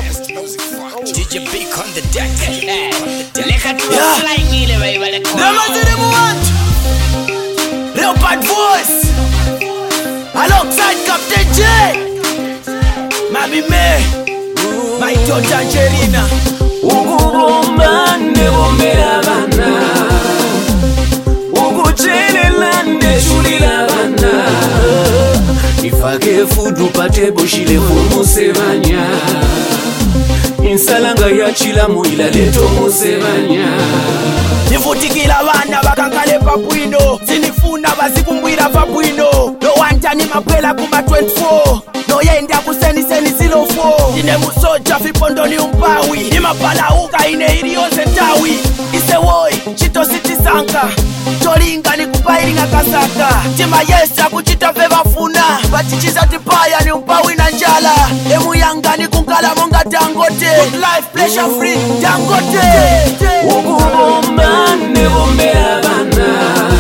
DJ Big on the deck. Leopard voice alongside Captain J. Mami me my daughter Angelina. Ukubomba nebombera bana, ukuchelela ndeshulila bana, ifake fudu pate boshile kumusebanya, insalanga ya chilamu ila leto musebanya. Nivutikila bana bakankale papwino, sinifuna basikumbwira papwino. No wantani mapela kuma 24, no yenda kuseni seni 04. Ine musoja vipondo ni umpawi, ni mapala uka ine ili yose tawi. Ise woi, chito siti sanka, cholinga ni kupairinga kasaka. Tima yesa kuchita feva funa, bachichiza tipaya ni umpawi na njala. Emu yanga ni kunkala monga Dangote, good life pleasure free Dangote. Ukubomba nebombera bana,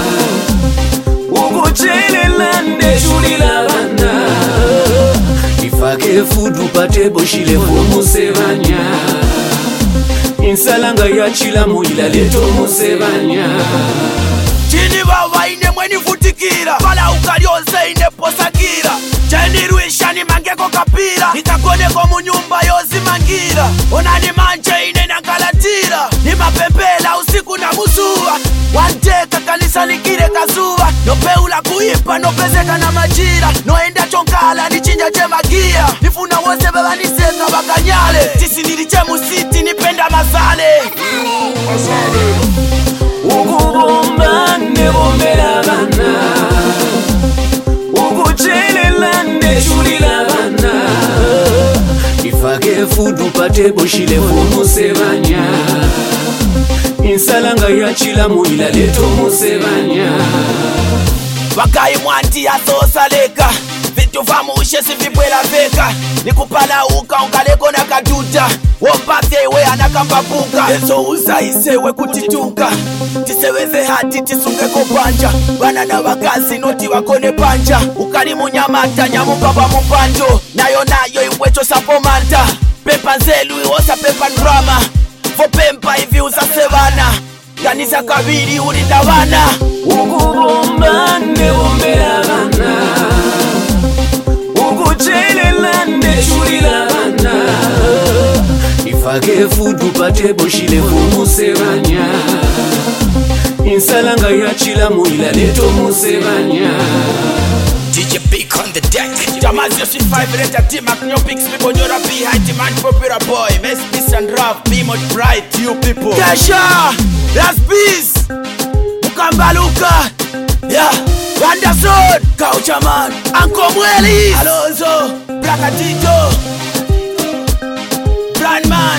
ukuchelela ndeshulila bana, ifake fudu pate boshile kumusebanya, insalanga ya chilamu ila leto musebanya. Chini baba ine mweni vutikira, pala ukaryose ine posakira. Cheni ruisha ni mangeko kapira, nikakoneko munyumba yozi mangira. Ona ni manje ine nangalatira, ni mapempela usiku na musua. Wanteka kanisa nikire kazuva, no peula kuipa no pezeka na majira. No enda chonkala ni chinja jemagia, nifuna wose beba niseka bakanyale. Tisi niliche musiti nipenda mazale. Ukubomba nebombera bana, ukuchelela ndeshulila bana, ifake fudu pate boshile kumusebanya, insalanga ya chilamu ila leto musebanya. Wakai mwanti ya sosa leka, vitu vamushe sivibwela veka. Nikupala uka ungaleko na kaduta, wompate iwe anakambabuka. Ezo uza isewe kutitunga, tiseweze hati tisunge kopanja. Wana na wakazi noti wakone panja, ukarimu nyamata nyamuka wa mpanjo. Nayo iwecho sapomanta, pepa zelu iwosa pepa drama. Fo pempa hivi uza sevana, kanisa kabiri ulindabana. Ukubomba nebombera bana, ukuchelela ndeshulila bana, ifake fudu pate boshile kumusebanya, insalanga ya chilamu ila leto musebanya. DJ Big on the deck. Jamaz Yoshi 5 Reta Team Aknyo Pix People Nyora B High Demand Popular Boy Mess Peace and Rap Be much bright you people Kesha Last Beast Mukambaluka Yeah Wanderson Kauchaman Anko Mweli Alonso Blakatito Brandman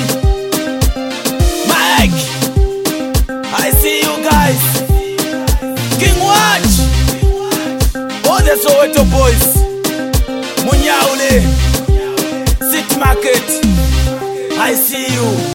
Mike I see you guys King Watch all the Soweto boys Munyaule City Market I see you.